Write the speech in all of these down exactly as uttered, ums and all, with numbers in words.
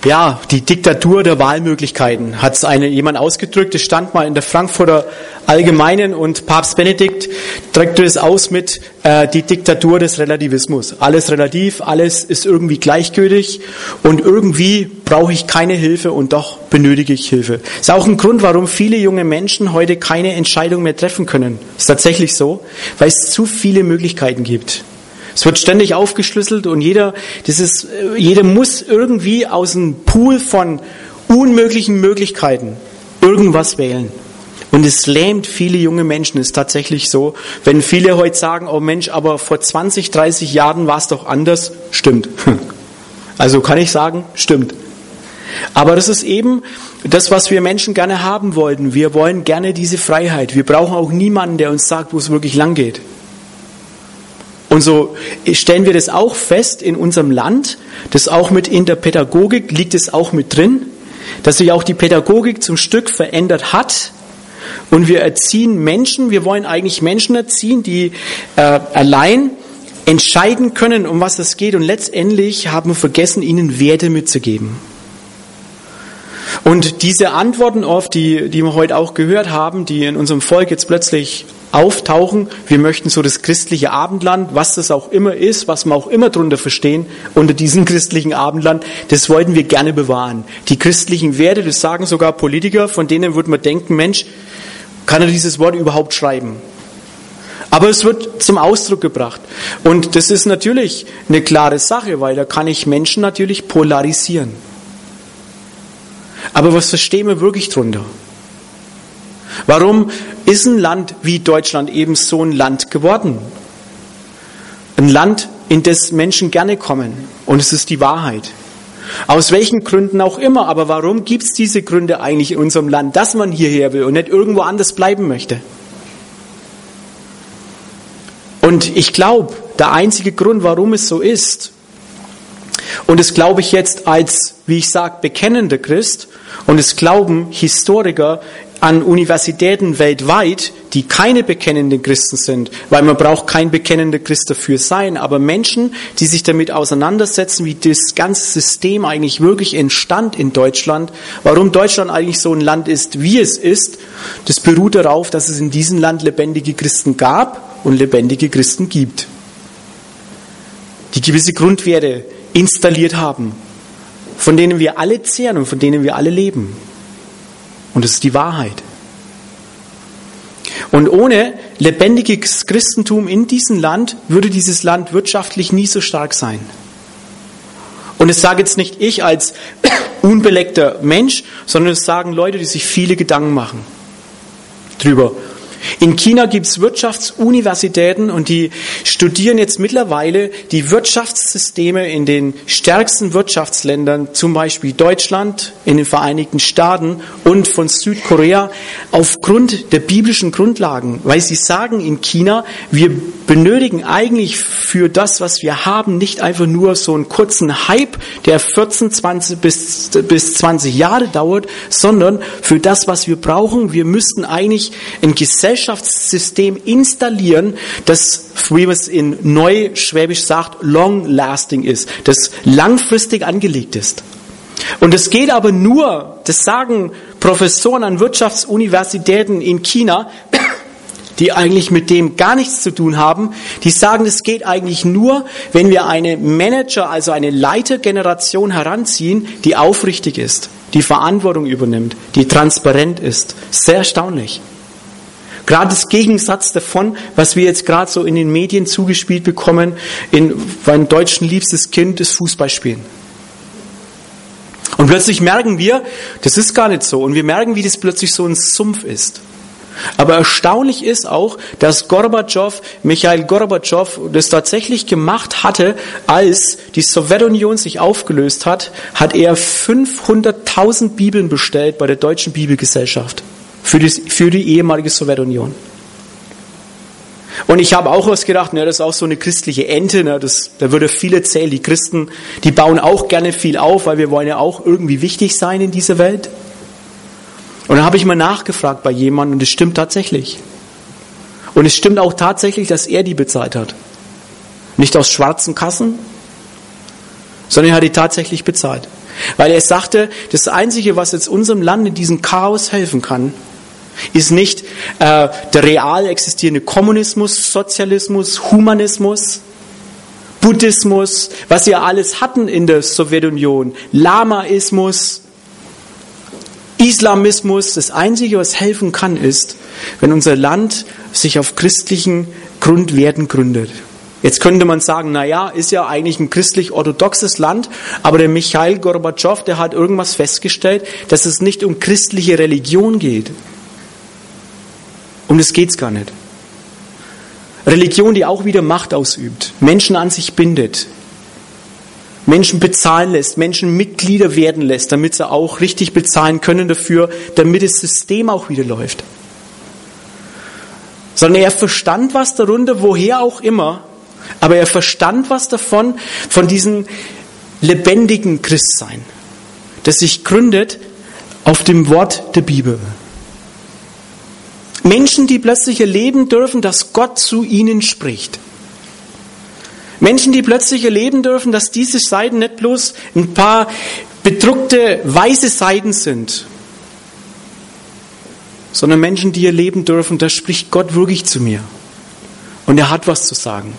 Ja, die Diktatur der Wahlmöglichkeiten hat es eine jemand ausgedrückt. Es stand mal in der Frankfurter Allgemeinen und Papst Benedikt drückte es aus mit äh, die Diktatur des Relativismus. Alles relativ, alles ist irgendwie gleichgültig und irgendwie brauche ich keine Hilfe und doch benötige ich Hilfe. Ist auch ein Grund, warum viele junge Menschen heute keine Entscheidung mehr treffen können. Ist tatsächlich so, weil es zu viele Möglichkeiten gibt. Es wird ständig aufgeschlüsselt und jeder, das ist, jeder muss irgendwie aus einem Pool von unmöglichen Möglichkeiten irgendwas wählen. Und es lähmt viele junge Menschen, ist tatsächlich so. Wenn viele heute sagen, oh Mensch, aber vor zwanzig, dreißig Jahren war es doch anders, stimmt. Also kann ich sagen, stimmt. Aber das ist eben das, was wir Menschen gerne haben wollten. Wir wollen gerne diese Freiheit. Wir brauchen auch niemanden, der uns sagt, wo es wirklich lang geht. Und so stellen wir das auch fest in unserem Land, das auch mit in der Pädagogik liegt es auch mit drin, dass sich auch die Pädagogik zum Stück verändert hat. Und wir erziehen Menschen, wir wollen eigentlich Menschen erziehen, die äh, allein entscheiden können, um was es geht. Und letztendlich haben wir vergessen, ihnen Werte mitzugeben. Und diese Antworten oft, die, die wir heute auch gehört haben, die in unserem Volk jetzt plötzlich auftauchen, wir möchten so das christliche Abendland, was das auch immer ist, was wir auch immer drunter verstehen, unter diesem christlichen Abendland, das wollten wir gerne bewahren. Die christlichen Werte, das sagen sogar Politiker, von denen würde man denken, Mensch, kann er dieses Wort überhaupt schreiben? Aber es wird zum Ausdruck gebracht. Und das ist natürlich eine klare Sache, weil da kann ich Menschen natürlich polarisieren. Aber was verstehen wir wirklich drunter? Warum ist ein Land wie Deutschland eben so ein Land geworden? Ein Land, in das Menschen gerne kommen. Und es ist die Wahrheit. Aus welchen Gründen auch immer. Aber warum gibt es diese Gründe eigentlich in unserem Land, dass man hierher will und nicht irgendwo anders bleiben möchte? Und ich glaube, der einzige Grund, warum es so ist, und das glaube ich jetzt als, wie ich sage, bekennender Christ, und es glauben Historiker an Universitäten weltweit, die keine bekennenden Christen sind, weil man braucht kein bekennender Christ dafür sein, aber Menschen, die sich damit auseinandersetzen, wie das ganze System eigentlich wirklich entstand in Deutschland, warum Deutschland eigentlich so ein Land ist, wie es ist, das beruht darauf, dass es in diesem Land lebendige Christen gab und lebendige Christen gibt, die gewisse Grundwerte installiert haben, von denen wir alle zehren und von denen wir alle leben. Und das ist die Wahrheit. Und ohne lebendiges Christentum in diesem Land würde dieses Land wirtschaftlich nie so stark sein. Und das sage jetzt nicht ich als unbeleckter Mensch, sondern es sagen Leute, die sich viele Gedanken machen drüber. In China gibt es Wirtschaftsuniversitäten und die studieren jetzt mittlerweile die Wirtschaftssysteme in den stärksten Wirtschaftsländern, zum Beispiel Deutschland, in den Vereinigten Staaten und von Südkorea, aufgrund der biblischen Grundlagen. Weil sie sagen in China, wir benötigen eigentlich für das, was wir haben, nicht einfach nur so einen kurzen Hype, der vierzehn, zwanzig bis, bis zwanzig Jahre dauert, sondern für das, was wir brauchen, wir müssten eigentlich ein Gesellschaftssystem installieren, das, wie man es in Neuschwäbisch sagt, long-lasting ist, das langfristig angelegt ist. Und es geht aber nur, das sagen Professoren an Wirtschaftsuniversitäten in China, die eigentlich mit dem gar nichts zu tun haben, die sagen, es geht eigentlich nur, wenn wir eine Manager, also eine Leitergeneration heranziehen, die aufrichtig ist, die Verantwortung übernimmt, die transparent ist. Sehr erstaunlich. Gerade das Gegensatz davon, was wir jetzt gerade so in den Medien zugespielt bekommen, in meinem deutschen liebstes Kind, ist Fußballspielen. Und plötzlich merken wir, das ist gar nicht so. Und wir merken, wie das plötzlich so ein Sumpf ist. Aber erstaunlich ist auch, dass Gorbatschow, Michail Gorbatschow, das tatsächlich gemacht hatte, als die Sowjetunion sich aufgelöst hat, hat er fünfhunderttausend Bibeln bestellt bei der Deutschen Bibelgesellschaft für die, für die ehemalige Sowjetunion. Und ich habe auch was gedacht, ne, das ist auch so eine christliche Ente, ne, das, da würde viel erzählen, die Christen, die bauen auch gerne viel auf, weil wir wollen ja auch irgendwie wichtig sein in dieser Welt. Und dann habe ich mal nachgefragt bei jemandem und es stimmt tatsächlich. Und es stimmt auch tatsächlich, dass er die bezahlt hat. Nicht aus schwarzen Kassen, sondern er hat die tatsächlich bezahlt. Weil er sagte, das Einzige, was jetzt unserem Land in diesem Chaos helfen kann, ist nicht äh, der real existierende Kommunismus, Sozialismus, Humanismus, Buddhismus, was wir alles hatten in der Sowjetunion, Lamaismus, Islamismus. Das Einzige, was helfen kann, ist, wenn unser Land sich auf christlichen Grundwerten gründet. Jetzt könnte man sagen, na ja, ist ja eigentlich ein christlich-orthodoxes Land, aber der Michail Gorbatschow, der hat irgendwas festgestellt, dass es nicht um christliche Religion geht. Um das geht's gar nicht. Religion, die auch wieder Macht ausübt, Menschen an sich bindet, Menschen bezahlen lässt, Menschen Mitglieder werden lässt, damit sie auch richtig bezahlen können dafür, damit das System auch wieder läuft. Sondern er verstand was darunter, woher auch immer, aber er verstand was davon, von diesem lebendigen Christsein, das sich gründet auf dem Wort der Bibel. Menschen, die plötzlich erleben dürfen, dass Gott zu ihnen spricht. Menschen, die plötzlich erleben dürfen, dass diese Seiten nicht bloß ein paar bedruckte weiße Seiten sind, sondern Menschen, die erleben dürfen, da spricht Gott wirklich zu mir. Und er hat was zu sagen.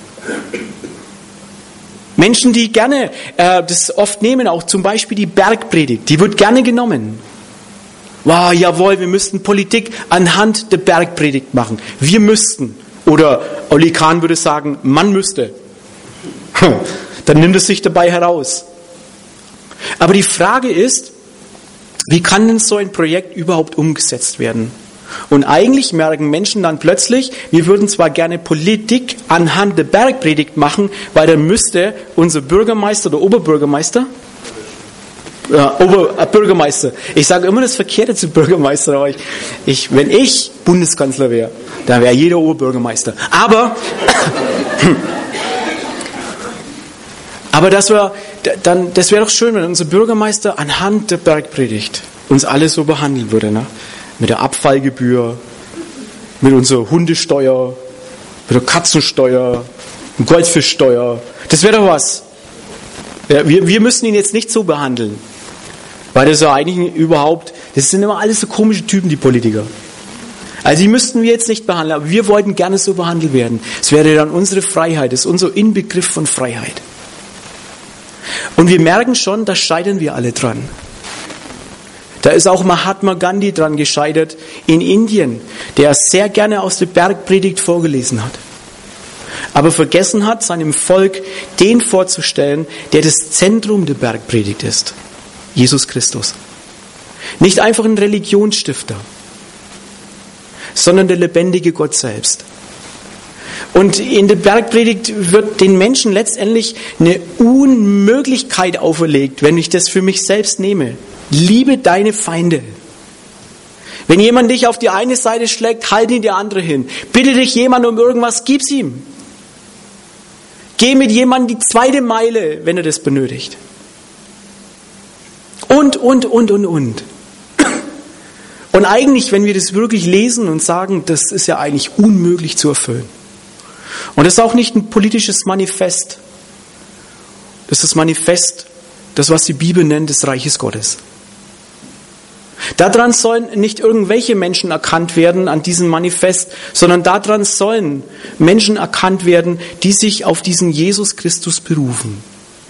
Menschen, die gerne äh, das oft nehmen, auch zum Beispiel die Bergpredigt, die wird gerne genommen. Wow, jawohl, wir müssten Politik anhand der Bergpredigt machen. Wir müssten. Oder Oli Kahn würde sagen, man müsste. Dann nimmt es sich dabei heraus. Aber die Frage ist, wie kann denn so ein Projekt überhaupt umgesetzt werden? Und eigentlich merken Menschen dann plötzlich, wir würden zwar gerne Politik anhand der Bergpredigt machen, weil dann müsste unser Bürgermeister oder Oberbürgermeister, Ja, Ober, äh, Bürgermeister. Ich sage immer das Verkehrte zu Bürgermeister, aber ich, ich, wenn ich Bundeskanzler wäre, dann wäre jeder Oberbürgermeister. Aber, aber das wäre, dann, das wäre doch schön, wenn unser Bürgermeister anhand der Bergpredigt uns alle so behandeln würde, ne? Mit der Abfallgebühr, mit unserer Hundesteuer, mit der Katzensteuer, mit der Goldfischsteuer. Das wäre doch was. Ja, wir, wir müssen ihn jetzt nicht so behandeln. Weil das ja eigentlich überhaupt, das sind immer alles so komische Typen, die Politiker. Also die müssten wir jetzt nicht behandeln, aber wir wollten gerne so behandelt werden. Es wäre dann unsere Freiheit, das ist unser Inbegriff von Freiheit. Und wir merken schon, da scheitern wir alle dran. Da ist auch Mahatma Gandhi dran gescheitert in Indien, der sehr gerne aus der Bergpredigt vorgelesen hat. Aber vergessen hat, seinem Volk den vorzustellen, der das Zentrum der Bergpredigt ist. Jesus Christus. Nicht einfach ein Religionsstifter, sondern der lebendige Gott selbst. Und in der Bergpredigt wird den Menschen letztendlich eine Unmöglichkeit auferlegt, wenn ich das für mich selbst nehme. Liebe deine Feinde. Wenn jemand dich auf die eine Seite schlägt, halt ihn die andere hin. Bitte dich jemand um irgendwas, gib's ihm. Geh mit jemandem die zweite Meile, wenn er das benötigt. Und, und, und, und, und. Und eigentlich, wenn wir das wirklich lesen und sagen, das ist ja eigentlich unmöglich zu erfüllen. Und das ist auch nicht ein politisches Manifest. Das ist das Manifest, das was die Bibel nennt, des Reiches Gottes. Daran sollen nicht irgendwelche Menschen erkannt werden an diesem Manifest, sondern daran sollen Menschen erkannt werden, die sich auf diesen Jesus Christus berufen.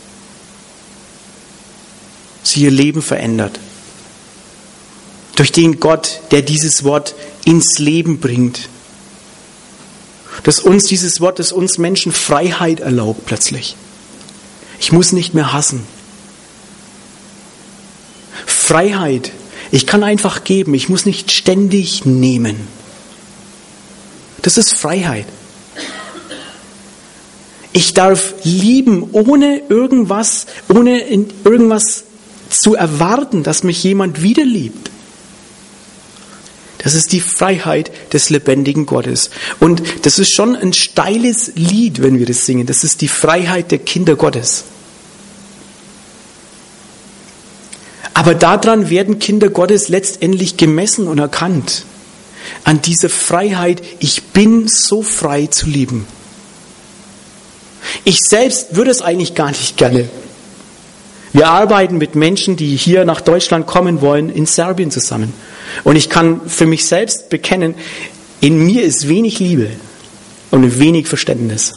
Sie ihr Leben verändert. Durch den Gott, der dieses Wort ins Leben bringt. Dass uns dieses Wort, das uns Menschen Freiheit erlaubt plötzlich. Ich muss nicht mehr hassen. Freiheit. Ich kann einfach geben, ich muss nicht ständig nehmen. Das ist Freiheit. Ich darf lieben, ohne irgendwas, ohne irgendwas zu erwarten, dass mich jemand wieder liebt. Das ist die Freiheit des lebendigen Gottes. Und das ist schon ein steiles Lied, wenn wir das singen. Das ist die Freiheit der Kinder Gottes. Aber daran werden Kinder Gottes letztendlich gemessen und erkannt. An dieser Freiheit, ich bin so frei zu lieben. Ich selbst würde es eigentlich gar nicht gerne. Wir arbeiten mit Menschen, die hier nach Deutschland kommen wollen, in Serbien zusammen. Und ich kann für mich selbst bekennen, in mir ist wenig Liebe und wenig Verständnis.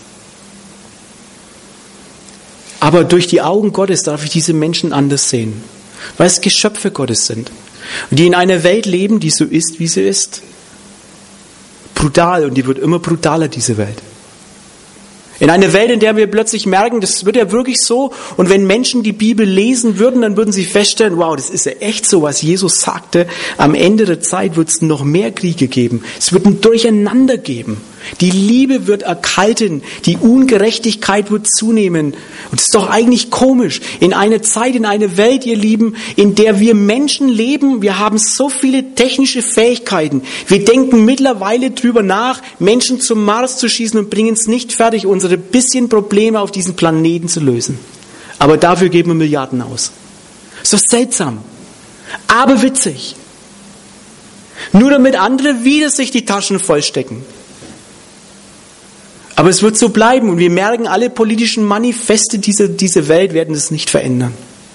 Aber durch die Augen Gottes darf ich diese Menschen anders sehen, weil es Geschöpfe Gottes sind. Und die in einer Welt leben, die so ist, wie sie ist. Brutal, und die wird immer brutaler, diese Welt. In einer Welt, in der wir plötzlich merken, das wird ja wirklich so. Und wenn Menschen die Bibel lesen würden, dann würden sie feststellen, wow, das ist ja echt so, was Jesus sagte. Am Ende der Zeit wird es noch mehr Kriege geben. Es wird ein Durcheinander geben. Die Liebe wird erkalten. Die Ungerechtigkeit wird zunehmen. Und es ist doch eigentlich komisch. In einer Zeit, in einer Welt, ihr Lieben, in der wir Menschen leben, wir haben so viele technische Fähigkeiten. Wir denken mittlerweile drüber nach, Menschen zum Mars zu schießen und bringen es nicht fertig, unsere bisschen Probleme auf diesem Planeten zu lösen. Aber dafür geben wir Milliarden aus. So seltsam, aber witzig. Nur damit andere wieder sich die Taschen vollstecken. Aber es wird so bleiben und wir merken, alle politischen Manifeste dieser, dieser Welt werden es nicht verändern.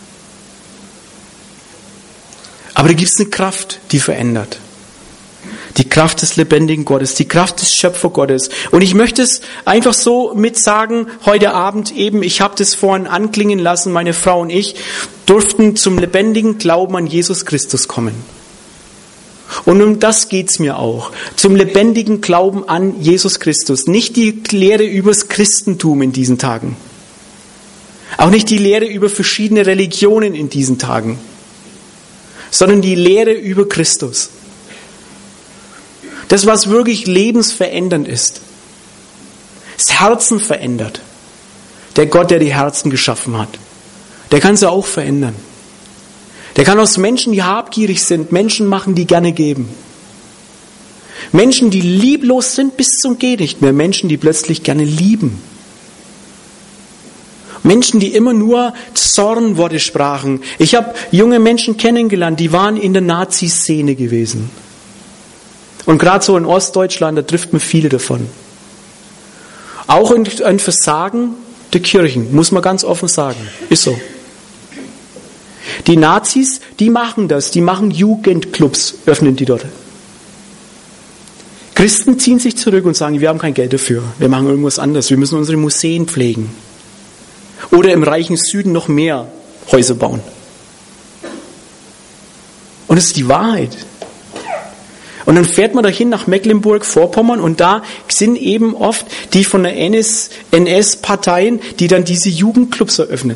Aber da gibt es eine Kraft, die verändert. Die Kraft des lebendigen Gottes, die Kraft des Schöpfergottes. Und ich möchte es einfach so mit sagen, heute Abend eben, ich habe das vorhin anklingen lassen, meine Frau und ich durften zum lebendigen Glauben an Jesus Christus kommen. Und um das geht's mir auch. Zum lebendigen Glauben an Jesus Christus. Nicht die Lehre übers Christentum in diesen Tagen. Auch nicht die Lehre über verschiedene Religionen in diesen Tagen. Sondern die Lehre über Christus. Das, was wirklich lebensverändernd ist. Das Herzen verändert. Der Gott, der die Herzen geschaffen hat. Der kann sie auch verändern. Der kann aus Menschen, die habgierig sind, Menschen machen, die gerne geben. Menschen, die lieblos sind bis zum Geh nicht mehr. Menschen, die plötzlich gerne lieben. Menschen, die immer nur Zornworte sprachen. Ich habe junge Menschen kennengelernt, die waren in der Nazi-Szene gewesen. Und gerade so in Ostdeutschland, da trifft man viele davon. Auch ein Versagen der Kirchen, muss man ganz offen sagen. Ist so. Die Nazis, die machen das, die machen Jugendclubs, öffnen die dort. Christen ziehen sich zurück und sagen, wir haben kein Geld dafür, wir machen irgendwas anderes, wir müssen unsere Museen pflegen. Oder im reichen Süden noch mehr Häuser bauen. Und das ist die Wahrheit. Und dann fährt man dahin nach Mecklenburg-Vorpommern und da sind eben oft die von der N S-Parteien, die dann diese Jugendclubs eröffnen.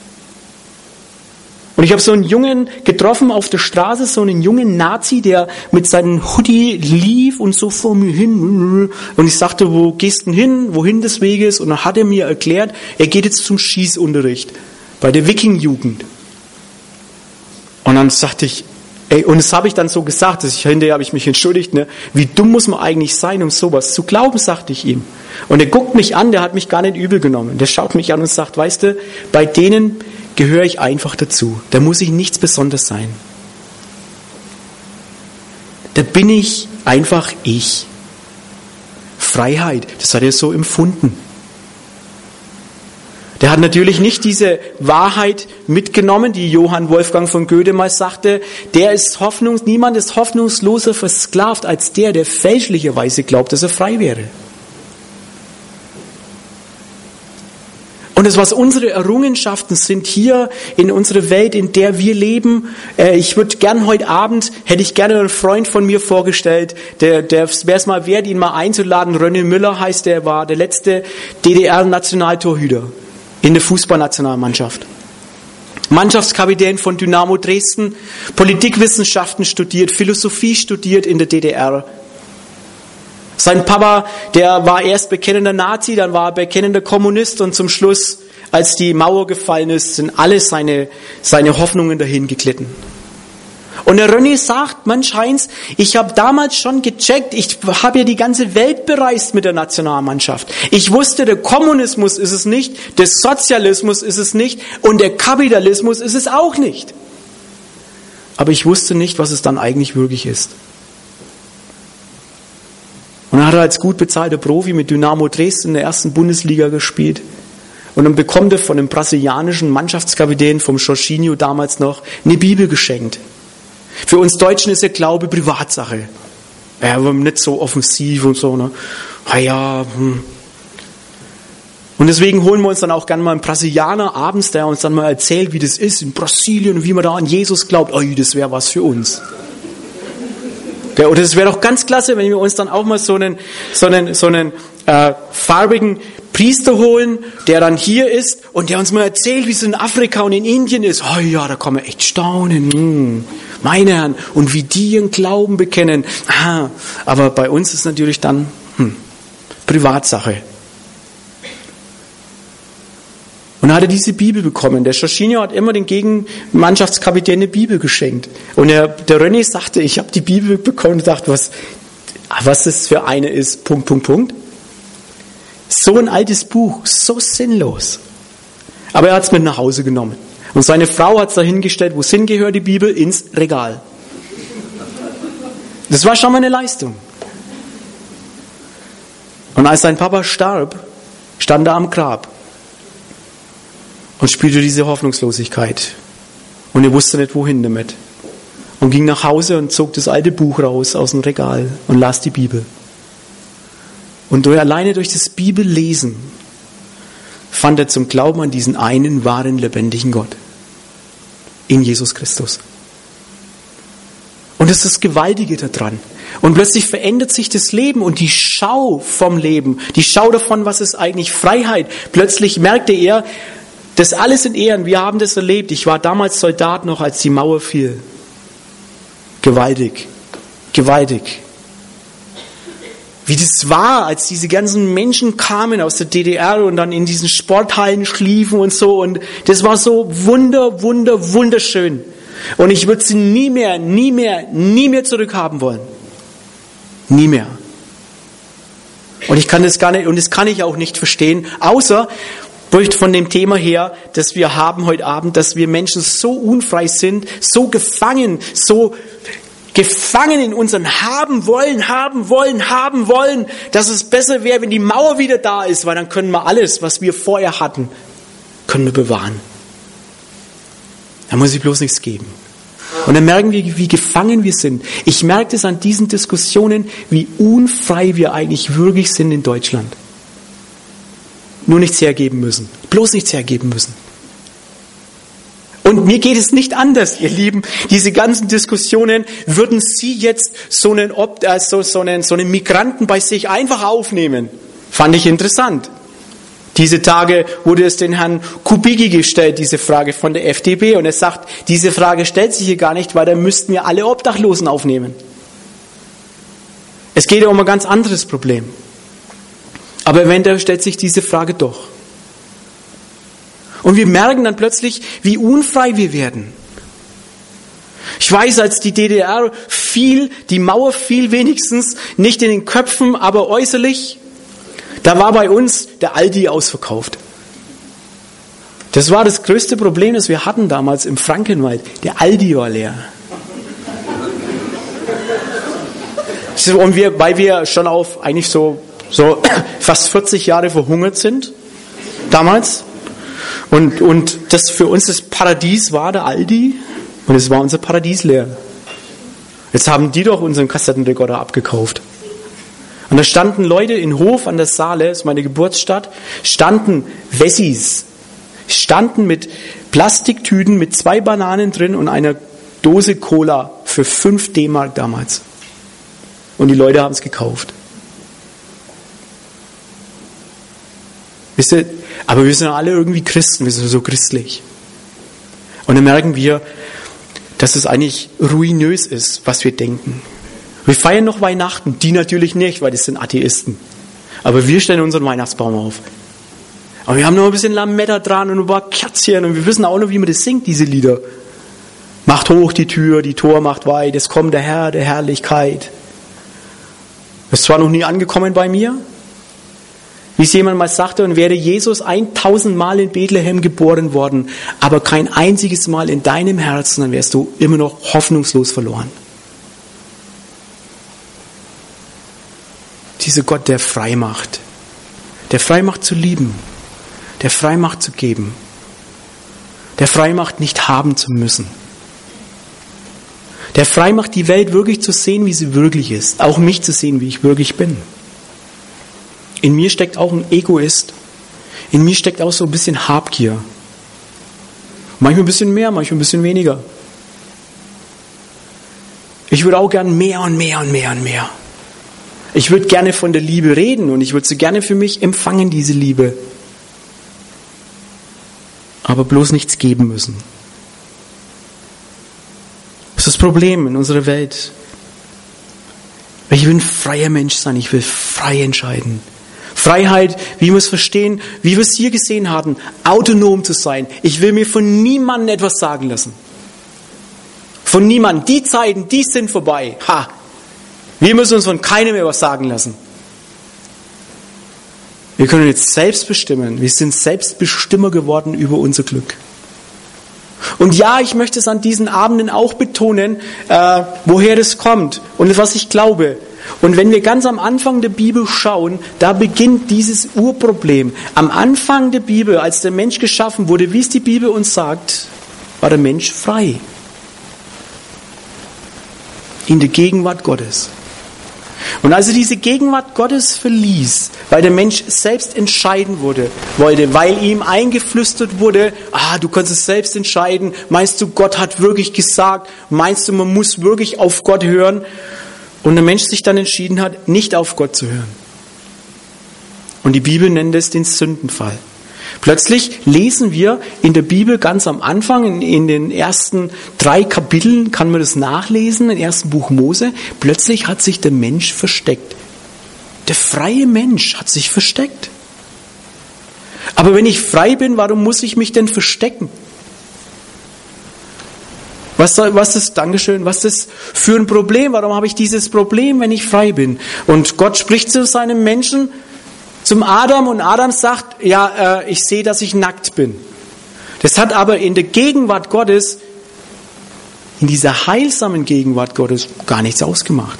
Und ich habe so einen Jungen getroffen auf der Straße, so einen jungen Nazi, der mit seinem Hoodie lief und so vor mir hin. Und ich sagte, wo gehst du denn hin? Wohin des Weges? Und dann hat er mir erklärt, er geht jetzt zum Schießunterricht bei der Wiking-Jugend. Und dann sagte ich, ey, und das habe ich dann so gesagt, dass ich, hinterher habe ich mich entschuldigt, ne, wie dumm muss man eigentlich sein, um sowas zu glauben, sagte ich ihm. Und er guckt mich an, der hat mich gar nicht übel genommen. Der schaut mich an und sagt, weißt du, bei denen gehöre ich einfach dazu. Da muss ich nichts Besonderes sein. Da bin ich einfach ich. Freiheit, das hat er so empfunden. Der hat natürlich nicht diese Wahrheit mitgenommen, die Johann Wolfgang von Goethe mal sagte, der ist hoffnungs, niemand ist hoffnungsloser versklavt als der, der fälschlicherweise glaubt, dass er frei wäre. Und das, was unsere Errungenschaften sind hier in unserer Welt, in der wir leben, äh, ich würde gern heute Abend, hätte ich gerne einen Freund von mir vorgestellt, der, der wäre es mal wert, ihn mal einzuladen. René Müller heißt der, war der letzte D D R-Nationaltorhüter in der Fußballnationalmannschaft. Mannschaftskapitän von Dynamo Dresden, Politikwissenschaften studiert, Philosophie studiert in der D D R. Sein Papa, der war erst bekennender Nazi, dann war er bekennender Kommunist und zum Schluss, als die Mauer gefallen ist, sind alle seine, seine Hoffnungen dahin geglitten. Und der René sagt, Mensch Heinz, ich habe damals schon gecheckt, ich habe ja die ganze Welt bereist mit der Nationalmannschaft. Ich wusste, der Kommunismus ist es nicht, der Sozialismus ist es nicht und der Kapitalismus ist es auch nicht. Aber ich wusste nicht, was es dann eigentlich wirklich ist. Und dann hat er als gut bezahlter Profi mit Dynamo Dresden in der ersten Bundesliga gespielt. Und dann bekommt er von einem brasilianischen Mannschaftskapitän, vom Jorginho damals noch, eine Bibel geschenkt. Für uns Deutschen ist der Glaube Privatsache. Ja, aber nicht so offensiv und so, ne? Ah ja, hm. Und deswegen holen wir uns dann auch gerne mal einen Brasilianer abends, der uns dann mal erzählt, wie das ist in Brasilien und wie man da an Jesus glaubt. Oh, das wäre was für uns. Ja, oder es wäre doch ganz klasse, wenn wir uns dann auch mal so einen, so einen, so einen äh, farbigen Priester holen, der dann hier ist und der uns mal erzählt, wie es in Afrika und in Indien ist. Oh ja, da kann man echt staunen. Hm, meine Herren, und wie die ihren Glauben bekennen. Aha, aber bei uns ist natürlich dann hm, Privatsache. Und dann hat er diese Bibel bekommen. Der Jorginho hat immer den Gegenmannschaftskapitän eine Bibel geschenkt. Und der, der René sagte, ich habe die Bibel bekommen und dachte, was, was das für eine ist, Punkt, Punkt, Punkt. So ein altes Buch, so sinnlos. Aber er hat es mit nach Hause genommen. Und seine Frau hat es da hingestellt, wo es hingehört, die Bibel, ins Regal. Das war schon mal eine Leistung. Und als sein Papa starb, stand er am Grab und spürte diese Hoffnungslosigkeit. Und er wusste nicht, wohin damit. Und ging nach Hause und zog das alte Buch raus aus dem Regal und las die Bibel. Und durch, alleine durch das Bibellesen fand er zum Glauben an diesen einen wahren, lebendigen Gott. In Jesus Christus. Und das ist das Gewaltige daran. Und plötzlich verändert sich das Leben und die Schau vom Leben, die Schau davon, was ist eigentlich Freiheit. Plötzlich merkte er, das alles in Ehren, wir haben das erlebt. Ich war damals Soldat noch, als die Mauer fiel. Gewaltig, gewaltig. Wie das war, als diese ganzen Menschen kamen aus der D D R und dann in diesen Sporthallen schliefen und so. Und das war so wunder, wunder, wunderschön. Und ich würde sie nie mehr, nie mehr, nie mehr zurückhaben wollen. Nie mehr. Und ich kann das gar nicht, und das kann ich auch nicht verstehen, außer von dem Thema her, das wir haben heute Abend, dass wir Menschen so unfrei sind, so gefangen, so gefangen in unseren haben wollen, haben wollen, haben wollen, dass es besser wäre, wenn die Mauer wieder da ist, weil dann können wir alles, was wir vorher hatten, können wir bewahren. Da muss ich bloß nichts geben. Und dann merken wir, wie gefangen wir sind. Ich merke es an diesen Diskussionen, wie unfrei wir eigentlich wirklich sind in Deutschland. Nur nichts hergeben müssen. Bloß nichts hergeben müssen. Und mir geht es nicht anders, ihr Lieben. Diese ganzen Diskussionen, würden Sie jetzt so einen, also so einen, so einen Migranten bei sich einfach aufnehmen? Fand ich interessant. Diese Tage wurde es den Herrn Kubicki gestellt, diese Frage von der F D P. Und er sagt, diese Frage stellt sich hier gar nicht, weil dann müssten wir alle Obdachlosen aufnehmen. Es geht ja um ein ganz anderes Problem. Aber eventuell stellt sich diese Frage doch. Und wir merken dann plötzlich, wie unfrei wir werden. Ich weiß, als die D D R fiel, die Mauer fiel wenigstens, nicht in den Köpfen, aber äußerlich, da war bei uns der Aldi ausverkauft. Das war das größte Problem, das wir hatten damals im Frankenwald. Der Aldi war leer. Und wir, weil wir schon auf eigentlich so, so fast vierzig Jahre verhungert sind, damals, und, und das für uns das Paradies war, der Aldi, und es war unser Paradies leer. Jetzt haben die doch unseren Kassettenrekorder abgekauft. Und da standen Leute in Hof an der Saale, das ist meine Geburtsstadt, standen Wessis, standen mit Plastiktüten mit zwei Bananen drin und einer Dose Cola für fünf D-Mark damals. Und die Leute haben es gekauft. Wisst ihr, aber wir sind alle irgendwie Christen, wir sind so christlich. Und dann merken wir, dass es eigentlich ruinös ist, was wir denken. Wir feiern noch Weihnachten, die natürlich nicht, weil das sind Atheisten. Aber wir stellen unseren Weihnachtsbaum auf. Aber wir haben noch ein bisschen Lametta dran und ein paar Kerzchen und wir wissen auch noch, wie man das singt, diese Lieder. Macht hoch die Tür, die Tor macht weit, es kommt der Herr der Herrlichkeit. Das ist zwar noch nie angekommen bei mir, wie es jemand mal sagte, und wäre Jesus eintausend Mal in Bethlehem geboren worden, aber kein einziges Mal in deinem Herzen, dann wärst du immer noch hoffnungslos verloren. Dieser Gott, der frei macht, der frei macht zu lieben, der frei macht zu geben, der frei macht nicht haben zu müssen, der frei macht die Welt wirklich zu sehen, wie sie wirklich ist, auch mich zu sehen, wie ich wirklich bin. In mir steckt auch ein Egoist, in mir steckt auch so ein bisschen Habgier, manchmal ein bisschen mehr, manchmal ein bisschen weniger. Ich würde auch gern mehr und mehr und mehr und mehr. Ich würde gerne von der Liebe reden und ich würde sie gerne für mich empfangen, diese Liebe. Aber bloß nichts geben müssen. Das ist das Problem in unserer Welt. Ich will ein freier Mensch sein, ich will frei entscheiden. Freiheit, wie wir es verstehen, wie wir es hier gesehen haben, autonom zu sein. Ich will mir von niemandem etwas sagen lassen. Von niemandem. Die Zeiten, die sind vorbei. Ha! Wir müssen uns von keinem mehr was sagen lassen. Wir können jetzt selbst bestimmen. Wir sind Selbstbestimmer geworden über unser Glück. Und ja, ich möchte es an diesen Abenden auch betonen, äh, woher das kommt und was ich glaube. Und wenn wir ganz am Anfang der Bibel schauen, da beginnt dieses Urproblem. Am Anfang der Bibel, als der Mensch geschaffen wurde, wie es die Bibel uns sagt, war der Mensch frei. In der Gegenwart Gottes. Und als er diese Gegenwart Gottes verließ, weil der Mensch selbst entscheiden wurde, wollte, weil ihm eingeflüstert wurde, ah, du kannst es selbst entscheiden, meinst du, Gott hat wirklich gesagt, meinst du, man muss wirklich auf Gott hören? Und der Mensch sich dann entschieden hat, nicht auf Gott zu hören. Und die Bibel nennt es den Sündenfall. Plötzlich lesen wir in der Bibel ganz am Anfang, in, in den ersten drei Kapiteln, kann man das nachlesen, im ersten Buch Mose, plötzlich hat sich der Mensch versteckt. Der freie Mensch hat sich versteckt. Aber wenn ich frei bin, warum muss ich mich denn verstecken? Was, soll, was ist, Dankeschön, was ist für ein Problem? Warum habe ich dieses Problem, wenn ich frei bin? Und Gott spricht zu seinem Menschen, zum Adam, und Adam sagt, ja, äh, ich sehe, dass ich nackt bin. Das hat aber in der Gegenwart Gottes, in dieser heilsamen Gegenwart Gottes, gar nichts ausgemacht.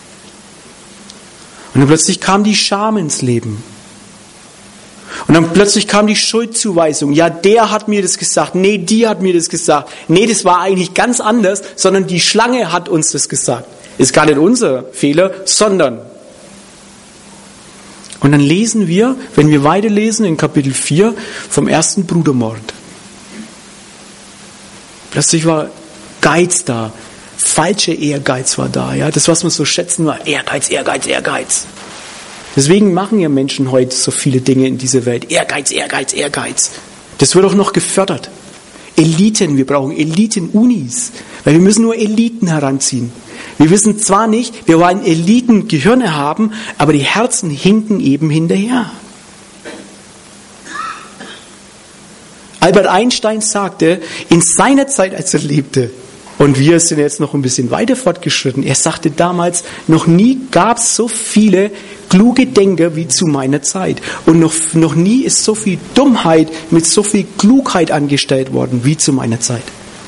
Und dann plötzlich kam die Scham ins Leben. Und dann plötzlich kam die Schuldzuweisung. Ja, der hat mir das gesagt. Nee, die hat mir das gesagt. Nee, das war eigentlich ganz anders, sondern die Schlange hat uns das gesagt. Ist gar nicht unser Fehler, sondern. Und dann lesen wir, wenn wir weiterlesen in Kapitel vier, vom ersten Brudermord. Plötzlich war Geiz da, falscher Ehrgeiz war da. Ja, das, was man so schätzen war, Ehrgeiz, Ehrgeiz, Ehrgeiz. Deswegen machen ja Menschen heute so viele Dinge in dieser Welt. Ehrgeiz, Ehrgeiz, Ehrgeiz. Das wird auch noch gefördert. Eliten, wir brauchen Eliten-Unis, weil wir müssen nur Eliten heranziehen. Wir wissen zwar nicht, wir wollen Eliten-Gehirne haben, aber die Herzen hinken eben hinterher. Albert Einstein sagte, in seiner Zeit, als er lebte, und wir sind jetzt noch ein bisschen weiter fortgeschritten, er sagte damals, noch nie gab es so viele kluge Denker wie zu meiner Zeit. Und noch, noch nie ist so viel Dummheit mit so viel Klugheit angestellt worden wie zu meiner Zeit.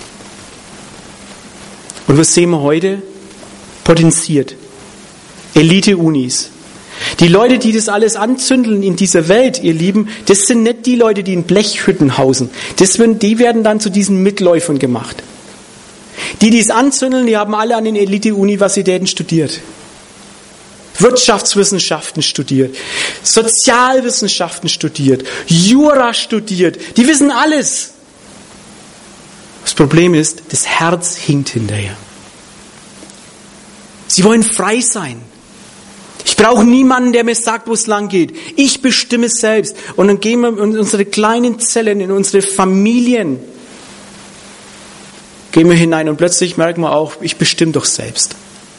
Und was sehen wir heute? Potenziert. Elite-Unis. Die Leute, die das alles anzündeln in dieser Welt, ihr Lieben, das sind nicht die Leute, die in Blechhütten hausen. Das werden, die werden dann zu diesen Mitläufern gemacht. Die, die es anzündeln, die haben alle an den Elite-Universitäten studiert. Wirtschaftswissenschaften studiert, Sozialwissenschaften studiert, Jura studiert. Die wissen alles. Das Problem ist, das Herz hinkt hinterher. Sie wollen frei sein. Ich brauche niemanden, der mir sagt, wo es lang geht. Ich bestimme selbst. Und dann gehen wir in unsere kleinen Zellen, in unsere Familien, gehen wir hinein und plötzlich merken wir auch, ich bestimme doch selbst.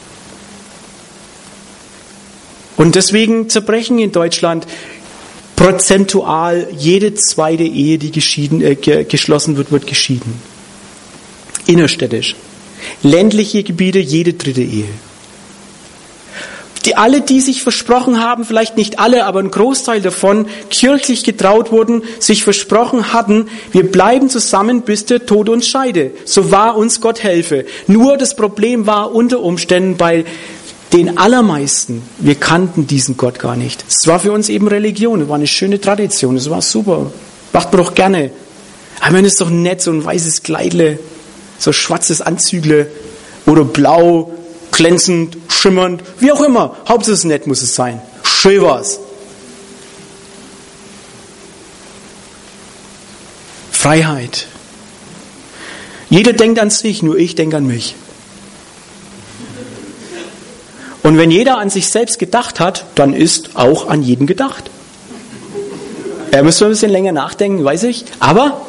Und deswegen zerbrechen in Deutschland prozentual jede zweite Ehe, die geschieden, äh, geschlossen wird, wird geschieden. Innerstädtisch. Ländliche Gebiete, jede dritte Ehe. Die alle, die sich versprochen haben, vielleicht nicht alle, aber ein Großteil davon, kirchlich getraut wurden, sich versprochen hatten, wir bleiben zusammen, bis der Tod uns scheide. So wahr uns Gott helfe. Nur das Problem war unter Umständen bei den allermeisten, wir kannten diesen Gott gar nicht. Es war für uns eben Religion, es war eine schöne Tradition, es war super. Macht man doch gerne. Aber wenn es doch nett, so ein weißes Kleidle, so ein schwarzes Anzügle oder blau, glänzend, schimmernd, wie auch immer. Hauptsache es ist nett, muss es sein. Schön war's. Freiheit. Jeder denkt an sich, nur ich denke an mich. Und wenn jeder an sich selbst gedacht hat, dann ist auch an jeden gedacht. Er müsste ein bisschen länger nachdenken, weiß ich, aber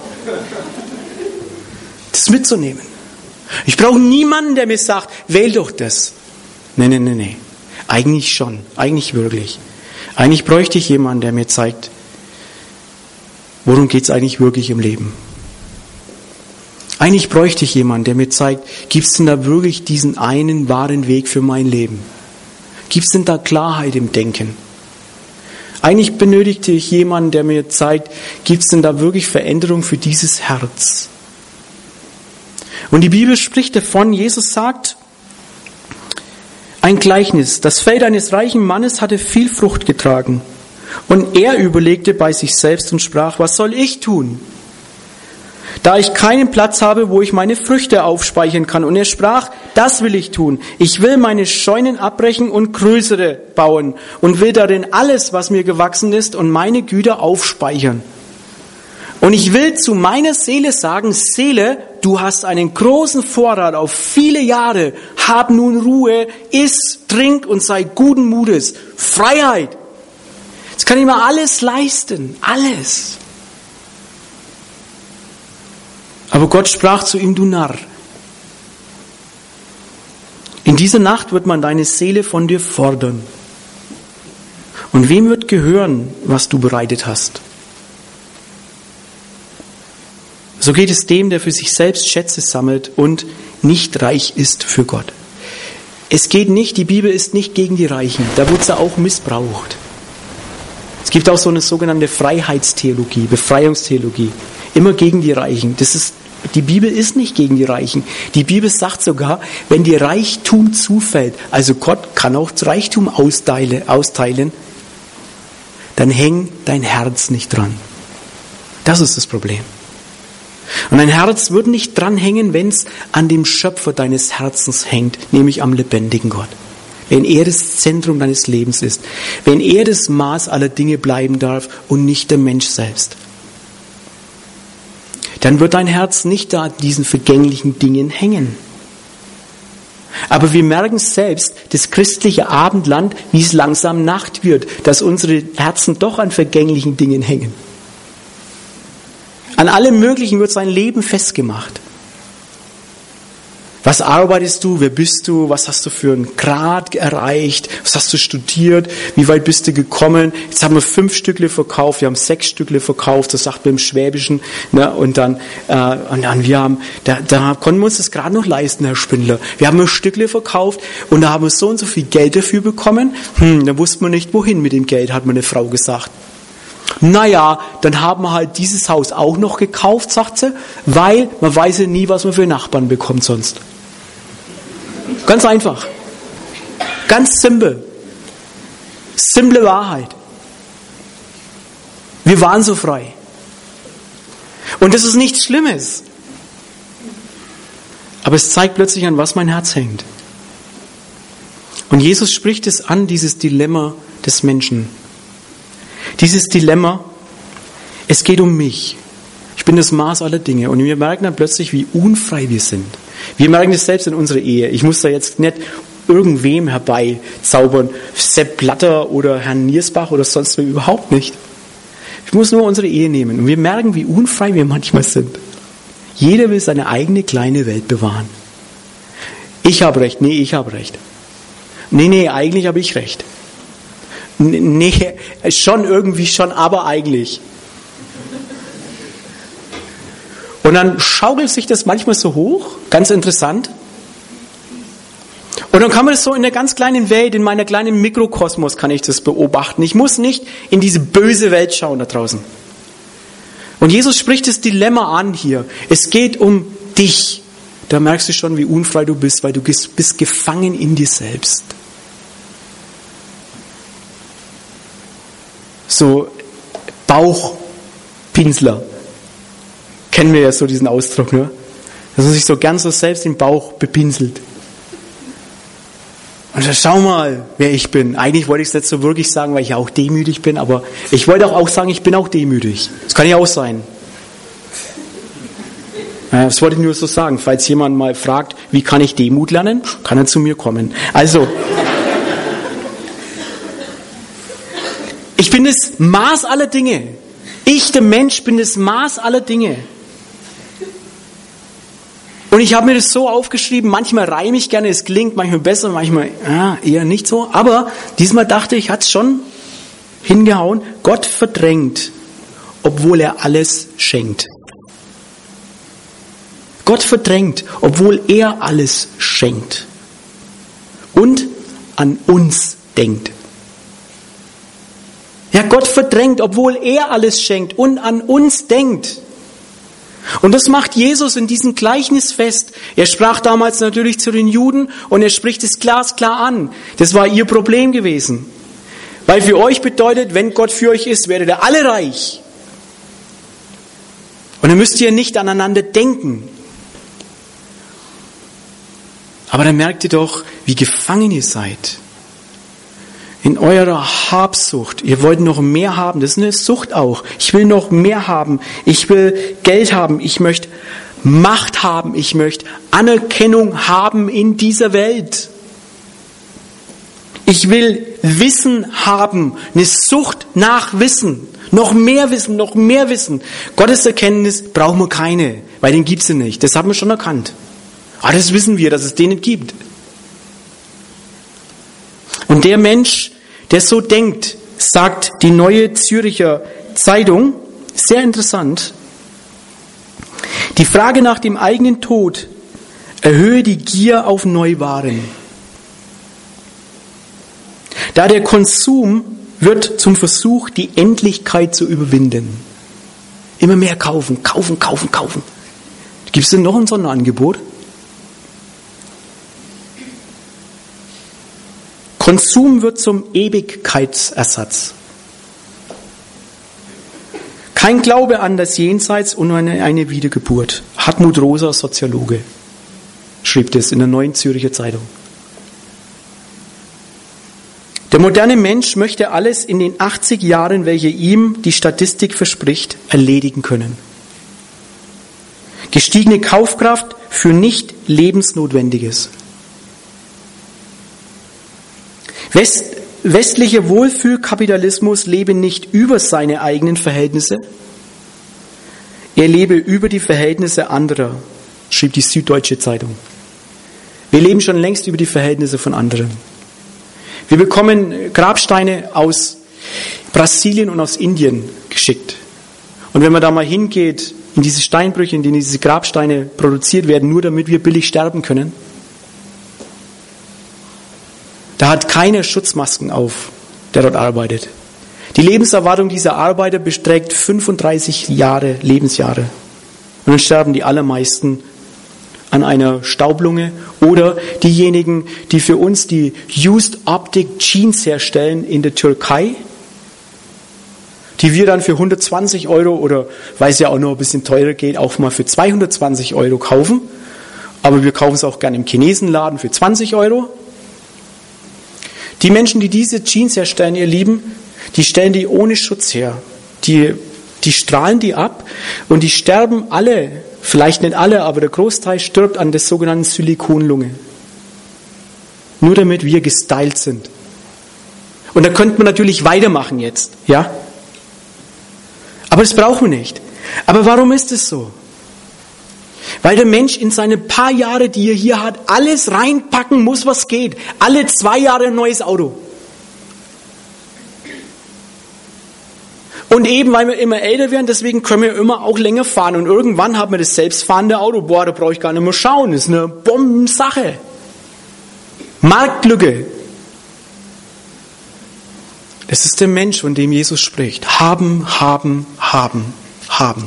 das mitzunehmen. Ich brauche niemanden, der mir sagt, wähl doch das. Nee, nee, nee, nee. Eigentlich schon, eigentlich wirklich. Eigentlich bräuchte ich jemanden, der mir zeigt, worum geht es eigentlich wirklich im Leben. Eigentlich bräuchte ich jemanden, der mir zeigt, gibt es denn da wirklich diesen einen wahren Weg für mein Leben? Gibt es denn da Klarheit im Denken? Eigentlich benötigte ich jemanden, der mir zeigt, gibt es denn da wirklich Veränderung für dieses Herz? Und die Bibel spricht davon, Jesus sagt, ein Gleichnis, das Feld eines reichen Mannes hatte viel Frucht getragen. Und er überlegte bei sich selbst und sprach, was soll ich tun, da ich keinen Platz habe, wo ich meine Früchte aufspeichern kann? Und er sprach, das will ich tun. Ich will meine Scheunen abbrechen und größere bauen und will darin alles, was mir gewachsen ist, und meine Güter aufspeichern. Und ich will zu meiner Seele sagen, Seele, du hast einen großen Vorrat auf viele Jahre. Hab nun Ruhe, iss, trink und sei guten Mutes. Freiheit. Jetzt kann ich mir alles leisten. Alles. Aber Gott sprach zu ihm, du Narr. In dieser Nacht wird man deine Seele von dir fordern. Und wem wird gehören, was du bereitet hast? So geht es dem, der für sich selbst Schätze sammelt und nicht reich ist für Gott. Es geht nicht, die Bibel ist nicht gegen die Reichen. Da wird sie auch missbraucht. Es gibt auch so eine sogenannte Freiheitstheologie, Befreiungstheologie. Immer gegen die Reichen. Das ist, die Bibel ist nicht gegen die Reichen. Die Bibel sagt sogar, wenn dir Reichtum zufällt, also Gott kann auch Reichtum austeilen, austeilen, dann häng dein Herz nicht dran. Das ist das Problem. Und dein Herz wird nicht dranhängen, wenn es an dem Schöpfer deines Herzens hängt, nämlich am lebendigen Gott. Wenn er das Zentrum deines Lebens ist, wenn er das Maß aller Dinge bleiben darf und nicht der Mensch selbst, dann wird dein Herz nicht da an diesen vergänglichen Dingen hängen. Aber wir merken selbst, das christliche Abendland, wie es langsam Nacht wird, dass unsere Herzen doch an vergänglichen Dingen hängen. An allem Möglichen wird sein Leben festgemacht. Was arbeitest du? Wer bist du? Was hast du für einen Grad erreicht? Was hast du studiert? Wie weit bist du gekommen? Jetzt haben wir fünf Stückle verkauft, wir haben sechs Stückle verkauft, das sagt man im Schwäbischen. Ne? Und dann, äh, und dann wir haben, da, da konnten wir uns das gerade noch leisten, Herr Spindler. Wir haben ein Stückle verkauft und da haben wir so und so viel Geld dafür bekommen. Hm, da wussten wir nicht, wohin mit dem Geld, hat meine Frau gesagt. Naja, dann haben wir halt dieses Haus auch noch gekauft, sagt sie, weil man weiß ja nie, was man für Nachbarn bekommt sonst. Ganz einfach. Ganz simpel. Simple Wahrheit. Wir waren so frei. Und das ist nichts Schlimmes. Aber es zeigt plötzlich, an was mein Herz hängt. Und Jesus spricht es an, dieses Dilemma des Menschen. Dieses Dilemma, es geht um mich. Ich bin das Maß aller Dinge. Und wir merken dann plötzlich, wie unfrei wir sind. Wir merken das selbst in unserer Ehe. Ich muss da jetzt nicht irgendwem herbeizaubern, Sepp Blatter oder Herrn Niersbach oder sonst wer, überhaupt nicht. Ich muss nur unsere Ehe nehmen. Und wir merken, wie unfrei wir manchmal sind. Jeder will seine eigene kleine Welt bewahren. Ich habe recht. Nee, ich habe recht. Nee, nee, eigentlich habe ich recht. Nee, schon irgendwie schon, aber eigentlich. Und dann schaukelt sich das manchmal so hoch, ganz interessant. Und dann kann man das so in der ganz kleinen Welt, in meiner kleinen Mikrokosmos kann ich das beobachten. Ich muss nicht in diese böse Welt schauen da draußen. Und Jesus spricht das Dilemma an hier. Es geht um dich. Da merkst du schon, wie unfrei du bist, weil du bist gefangen in dir selbst. So Bauch, Bauchpinsler. Kennen wir ja so diesen Ausdruck, ne? Dass man sich so gern so selbst den Bauch bepinselt. Und dann schau mal, wer ich bin. Eigentlich wollte ich es nicht so wirklich sagen, weil ich ja auch demütig bin, aber ich wollte auch, auch sagen, ich bin auch demütig. Das kann ja auch sein. Das wollte ich nur so sagen. Falls jemand mal fragt, wie kann ich Demut lernen, kann er zu mir kommen. Also, ich bin das Maß aller Dinge. Ich, der Mensch, bin das Maß aller Dinge. Und ich habe mir das so aufgeschrieben, manchmal reime ich gerne, es klingt manchmal besser, manchmal ja, eher nicht so. Aber diesmal dachte ich, hat es schon hingehauen. Gott verdrängt, obwohl er alles schenkt. Gott verdrängt, obwohl er alles schenkt. Und an uns denkt. Ja, Gott verdrängt, obwohl er alles schenkt und an uns denkt. Und das macht Jesus in diesem Gleichnis fest. Er sprach damals natürlich zu den Juden und er spricht es glasklar an. Das war ihr Problem gewesen. Weil für euch bedeutet, wenn Gott für euch ist, werdet ihr alle reich. Und dann müsst ihr nicht aneinander denken. Aber dann merkt ihr doch, wie gefangen ihr seid. In eurer Habsucht. Ihr wollt noch mehr haben. Das ist eine Sucht auch. Ich will noch mehr haben. Ich will Geld haben. Ich möchte Macht haben. Ich möchte Anerkennung haben in dieser Welt. Ich will Wissen haben. Eine Sucht nach Wissen. Noch mehr Wissen, noch mehr Wissen. Gottes Erkenntnis brauchen wir keine, weil den gibt es nicht. Das haben wir schon erkannt. Aber das wissen wir, dass es den nicht gibt. Und der Mensch, der so denkt, sagt die Neue Zürcher Zeitung, sehr interessant, die Frage nach dem eigenen Tod erhöhe die Gier auf Neuwaren. Da der Konsum wird zum Versuch, die Endlichkeit zu überwinden. Immer mehr kaufen, kaufen, kaufen, kaufen. Gibt es denn noch ein Sonderangebot? Konsum wird zum Ewigkeitsersatz. Kein Glaube an das Jenseits und eine, eine Wiedergeburt. Hartmut Rosa, Soziologe, schrieb das in der Neuen Zürcher Zeitung. Der moderne Mensch möchte alles in den achtzig Jahren, welche ihm die Statistik verspricht, erledigen können. Gestiegene Kaufkraft für nicht Lebensnotwendiges. West, westlicher Wohlfühlkapitalismus lebe nicht über seine eigenen Verhältnisse, er lebe über die Verhältnisse anderer, schrieb die Süddeutsche Zeitung. Wir leben schon längst über die Verhältnisse von anderen. Wir bekommen Grabsteine aus Brasilien und aus Indien geschickt. Und wenn man da mal hingeht, in diese Steinbrüche, in denen diese Grabsteine produziert werden, nur damit wir billig sterben können, da hat keiner Schutzmasken auf, der dort arbeitet. Die Lebenserwartung dieser Arbeiter beträgt fünfunddreißig Jahre, Lebensjahre. Und dann sterben die allermeisten an einer Staublunge oder diejenigen, die für uns die Used Optic Jeans herstellen in der Türkei, die wir dann für hundertzwanzig Euro oder, weil es ja auch noch ein bisschen teurer geht, auch mal für zweihundertzwanzig Euro kaufen. Aber wir kaufen es auch gerne im Chinesenladen für zwanzig Euro. Die Menschen, die diese Jeans herstellen, ihr Lieben, die stellen die ohne Schutz her. Die, die strahlen die ab und die sterben alle, vielleicht nicht alle, aber der Großteil stirbt an der sogenannten Silikonlunge. Nur damit wir gestylt sind. Und da könnte man natürlich weitermachen jetzt, ja? Aber das brauchen wir nicht. Aber warum ist es so? Weil der Mensch in seine paar Jahre, die er hier hat, alles reinpacken muss, was geht. Alle zwei Jahre ein neues Auto. Und eben, weil wir immer älter werden, deswegen können wir immer auch länger fahren. Und irgendwann haben wir das selbstfahrende Auto. Boah, da brauche ich gar nicht mehr schauen. Das ist eine Bombensache. Marktlücke. Das ist der Mensch, von dem Jesus spricht. Haben, haben, haben, haben.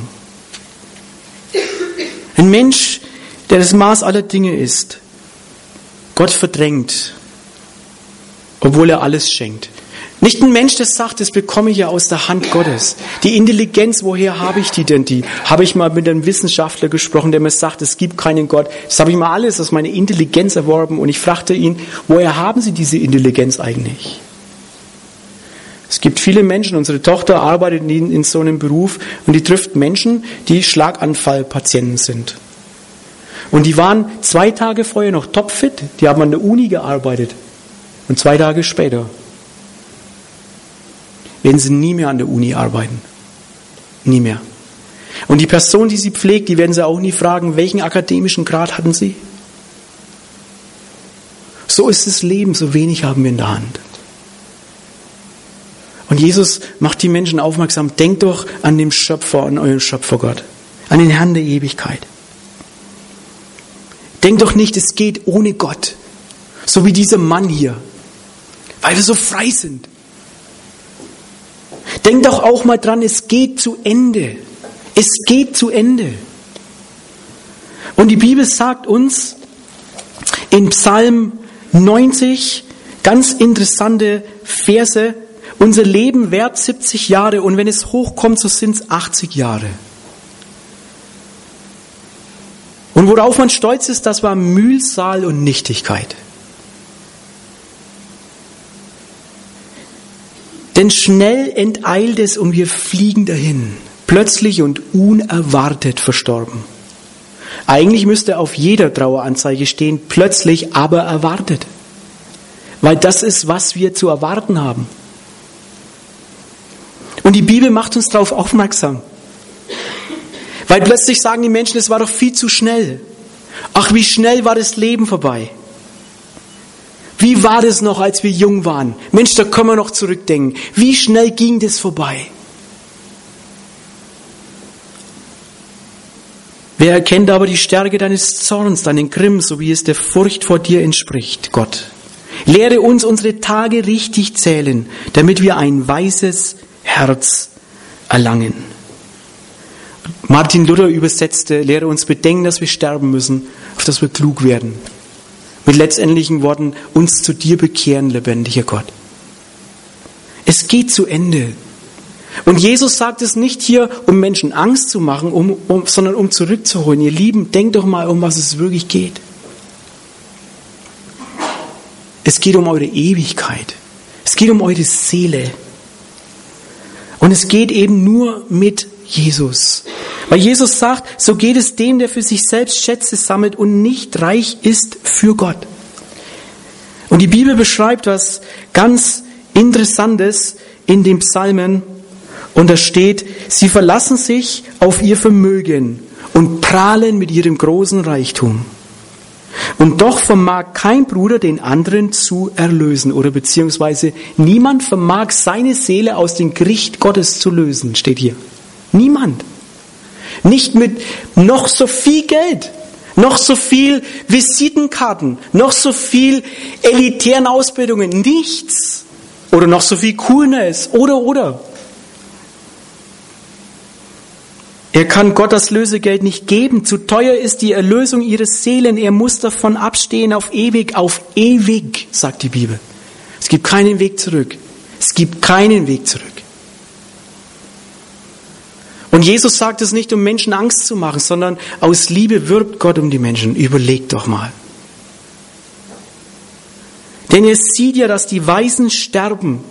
Ein Mensch, der das Maß aller Dinge ist, Gott verdrängt, obwohl er alles schenkt. Nicht ein Mensch, der sagt, das bekomme ich ja aus der Hand Gottes. Die Intelligenz, woher habe ich die denn? Die habe ich mal mit einem Wissenschaftler gesprochen, der mir sagt, es gibt keinen Gott. Das habe ich mal alles aus meiner Intelligenz erworben. Und ich fragte ihn, woher haben Sie diese Intelligenz eigentlich? Es gibt viele Menschen, unsere Tochter arbeitet in, in so einem Beruf und die trifft Menschen, die Schlaganfallpatienten sind. Und die waren zwei Tage vorher noch topfit, die haben an der Uni gearbeitet. Und zwei Tage später werden sie nie mehr an der Uni arbeiten. Nie mehr. Und die Person, die sie pflegt, die werden sie auch nie fragen, welchen akademischen Grad hatten sie? So ist das Leben, so wenig haben wir in der Hand. Und Jesus macht die Menschen aufmerksam, denkt doch an den Schöpfer, an euren Schöpfergott, an den Herrn der Ewigkeit. Denkt doch nicht, es geht ohne Gott, so wie dieser Mann hier, weil wir so frei sind. Denkt doch auch mal dran, es geht zu Ende. Es geht zu Ende. Und die Bibel sagt uns in Psalm neunzig ganz interessante Verse, unser Leben währt siebzig Jahre und wenn es hochkommt, so sind es achtzig Jahre. Und worauf man stolz ist, das war Mühsal und Nichtigkeit. Denn schnell enteilt es und wir fliegen dahin, plötzlich und unerwartet verstorben. Eigentlich müsste auf jeder Traueranzeige stehen, plötzlich, aber erwartet. Weil das ist, was wir zu erwarten haben. Und die Bibel macht uns darauf aufmerksam. Weil plötzlich sagen die Menschen, es war doch viel zu schnell. Ach, wie schnell war das Leben vorbei. Wie war das noch, als wir jung waren? Mensch, da können wir noch zurückdenken. Wie schnell ging das vorbei? Wer erkennt aber die Stärke deines Zorns, deinen Grimm, so wie es der Furcht vor dir entspricht, Gott? Lehre uns unsere Tage richtig zählen, damit wir ein weises Herz erlangen. Martin Luther übersetzte, lehre uns bedenken, dass wir sterben müssen, auf dass wir klug werden. Mit letztendlichen Worten, uns zu dir bekehren, lebendiger Gott. Es geht zu Ende. Und Jesus sagt es nicht hier, um Menschen Angst zu machen, um, um, sondern um zurückzuholen. Ihr Lieben, denkt doch mal, um was es wirklich geht. Es geht um eure Ewigkeit. Es geht um eure Seele. Und es geht eben nur mit Jesus. Weil Jesus sagt, so geht es dem, der für sich selbst Schätze sammelt und nicht reich ist für Gott. Und die Bibel beschreibt was ganz Interessantes in den Psalmen. Und da steht, sie verlassen sich auf ihr Vermögen und prahlen mit ihrem großen Reichtum. Und doch vermag kein Bruder den anderen zu erlösen oder beziehungsweise niemand vermag seine Seele aus dem Gericht Gottes zu lösen, steht hier. Niemand. Nicht mit noch so viel Geld, noch so viel Visitenkarten, noch so viel elitären Ausbildungen, nichts. Oder noch so viel Coolness, oder, oder. Er kann Gott das Lösegeld nicht geben. Zu teuer ist die Erlösung ihres Seelen. Er muss davon abstehen auf ewig, auf ewig, sagt die Bibel. Es gibt keinen Weg zurück. Es gibt keinen Weg zurück. Und Jesus sagt es nicht, um Menschen Angst zu machen, sondern aus Liebe wirbt Gott um die Menschen. Überlegt doch mal. Denn er sieht ja, dass die Weisen sterben.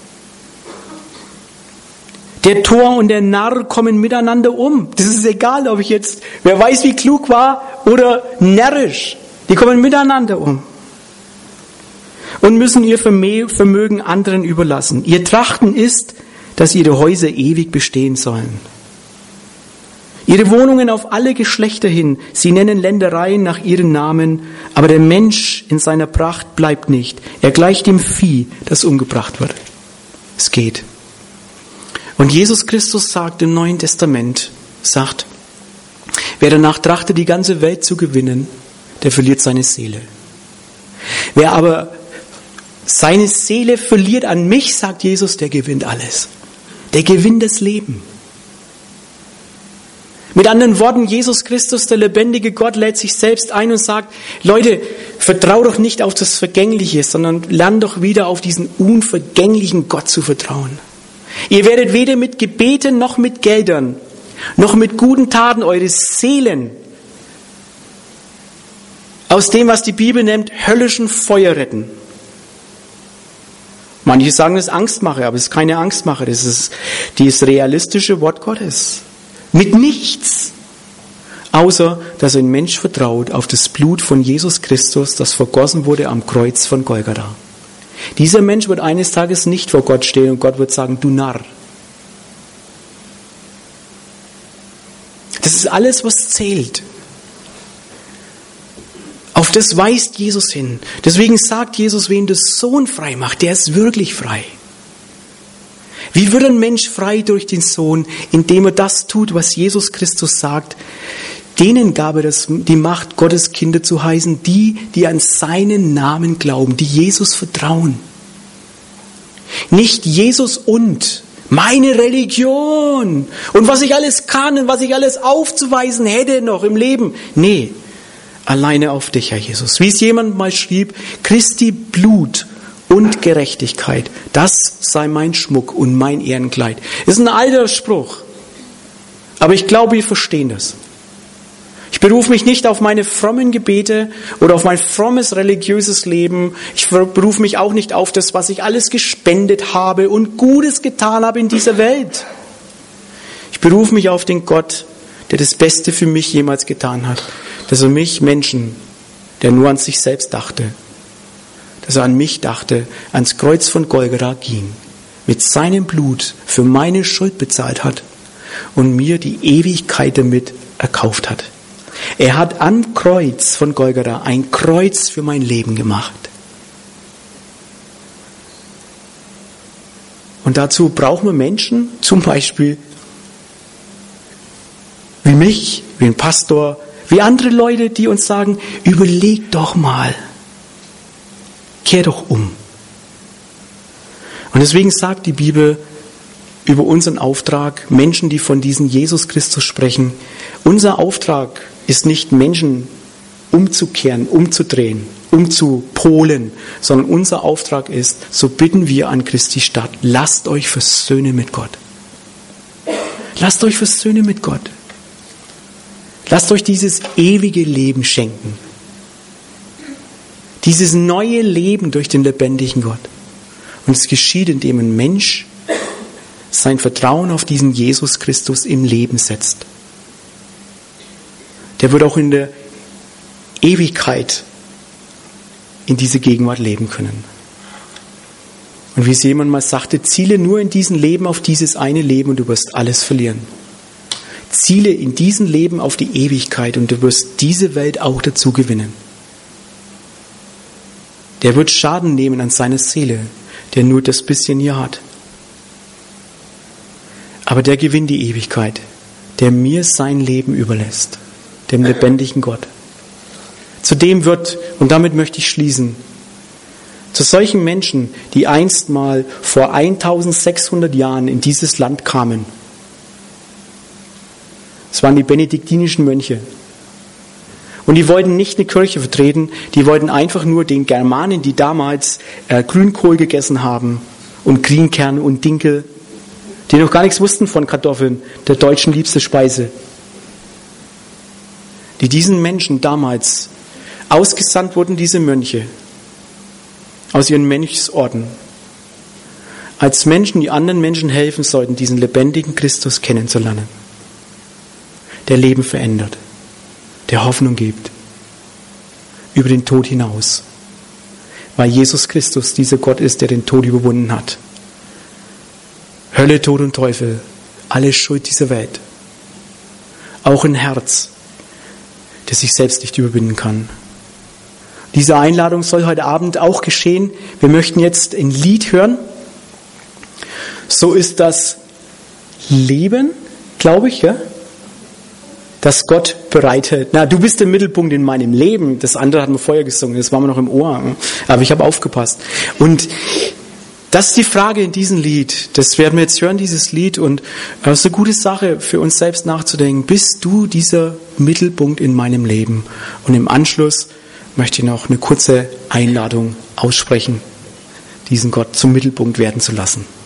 Der Tor und der Narr kommen miteinander um. Das ist egal, ob ich jetzt, wer weiß, wie klug war oder närrisch. Die kommen miteinander um. Und müssen ihr Vermögen anderen überlassen. Ihr Trachten ist, dass ihre Häuser ewig bestehen sollen. Ihre Wohnungen auf alle Geschlechter hin. Sie nennen Ländereien nach ihren Namen. Aber der Mensch in seiner Pracht bleibt nicht. Er gleicht dem Vieh, das umgebracht wird. Es geht. Und Jesus Christus sagt im Neuen Testament, sagt, wer danach trachtet, die ganze Welt zu gewinnen, der verliert seine Seele. Wer aber seine Seele verliert an mich, sagt Jesus, der gewinnt alles. Der gewinnt das Leben. Mit anderen Worten, Jesus Christus, der lebendige Gott, lädt sich selbst ein und sagt, Leute, vertrau doch nicht auf das Vergängliche, sondern lernt doch wieder auf diesen unvergänglichen Gott zu vertrauen. Ihr werdet weder mit Gebeten noch mit Geldern, noch mit guten Taten eure Seelen aus dem, was die Bibel nennt, höllischen Feuer retten. Manche sagen, das ist Angstmache, aber es ist keine Angstmache, das ist das realistische Wort Gottes. Mit nichts, außer dass ein Mensch vertraut auf das Blut von Jesus Christus, das vergossen wurde am Kreuz von Golgatha. Dieser Mensch wird eines Tages nicht vor Gott stehen und Gott wird sagen, du Narr. Das ist alles, was zählt. Auf das weist Jesus hin. Deswegen sagt Jesus, wen der Sohn frei macht, der ist wirklich frei. Wie wird ein Mensch frei durch den Sohn, indem er das tut, was Jesus Christus sagt? Denen gab er das, die Macht, Gottes Kinder zu heißen, die, die an seinen Namen glauben, die Jesus vertrauen. Nicht Jesus und meine Religion und was ich alles kann und was ich alles aufzuweisen hätte noch im Leben. Nee, alleine auf dich, Herr Jesus. Wie es jemand mal schrieb, Christi Blut und Gerechtigkeit, das sei mein Schmuck und mein Ehrenkleid. Das ist ein alter Spruch, aber ich glaube, wir verstehen das. Ich berufe mich nicht auf meine frommen Gebete oder auf mein frommes religiöses Leben. Ich berufe mich auch nicht auf das, was ich alles gespendet habe und Gutes getan habe in dieser Welt. Ich berufe mich auf den Gott, der das Beste für mich jemals getan hat. Dass er mich, Menschen, der nur an sich selbst dachte, dass er an mich dachte, ans Kreuz von Golgatha ging, mit seinem Blut für meine Schuld bezahlt hat und mir die Ewigkeit damit erkauft hat. Er hat am Kreuz von Golgatha ein Kreuz für mein Leben gemacht. Und dazu brauchen wir Menschen, zum Beispiel wie mich, wie ein Pastor, wie andere Leute, die uns sagen, überleg doch mal, kehr doch um. Und deswegen sagt die Bibel über unseren Auftrag, Menschen, die von diesem Jesus Christus sprechen, unser Auftrag ist nicht, Menschen umzukehren, umzudrehen, umzupolen, sondern unser Auftrag ist, so bitten wir an Christi Stadt, lasst euch versöhnen mit Gott. Lasst euch versöhnen mit Gott. Lasst euch dieses ewige Leben schenken. Dieses neue Leben durch den lebendigen Gott. Und es geschieht, indem ein Mensch sein Vertrauen auf diesen Jesus Christus im Leben setzt. Der wird auch in der Ewigkeit in diese Gegenwart leben können. Und wie es jemand mal sagte, ziele nur in diesem Leben auf dieses eine Leben und du wirst alles verlieren. Ziele in diesem Leben auf die Ewigkeit und du wirst diese Welt auch dazu gewinnen. Der wird Schaden nehmen an seiner Seele, der nur das bisschen hier hat. Aber der gewinnt die Ewigkeit, der mir sein Leben überlässt, dem lebendigen Gott. Zudem wird, und damit möchte ich schließen, zu solchen Menschen, die einst mal vor eintausendsechshundert Jahren in dieses Land kamen. Es waren die benediktinischen Mönche. Und die wollten nicht eine Kirche vertreten, die wollten einfach nur den Germanen, die damals äh, Grünkohl gegessen haben und Grienkern und Dinkel, die noch gar nichts wussten von Kartoffeln, der deutschen liebste Speise, die diesen Menschen damals ausgesandt wurden, diese Mönche, aus ihren Mönchsorden, als Menschen, die anderen Menschen helfen sollten, diesen lebendigen Christus kennenzulernen, der Leben verändert, der Hoffnung gibt, über den Tod hinaus, weil Jesus Christus dieser Gott ist, der den Tod überwunden hat. Hölle, Tod und Teufel, alle Schuld dieser Welt, auch ein Herz, das sich selbst nicht überwinden kann. Diese Einladung soll heute Abend auch geschehen. Wir möchten jetzt ein Lied hören. So ist das Leben, glaube ich, ja, das Gott bereitet. Na, du bist der Mittelpunkt in meinem Leben. Das andere hatten wir vorher gesungen, das war mir noch im Ohr. Aber ich habe aufgepasst. Und Das ist die Frage in diesem Lied. Das werden wir jetzt hören, dieses Lied. Und es ist eine gute Sache für uns selbst nachzudenken. Bist du dieser Mittelpunkt in meinem Leben? Und im Anschluss möchte ich noch eine kurze Einladung aussprechen, diesen Gott zum Mittelpunkt werden zu lassen.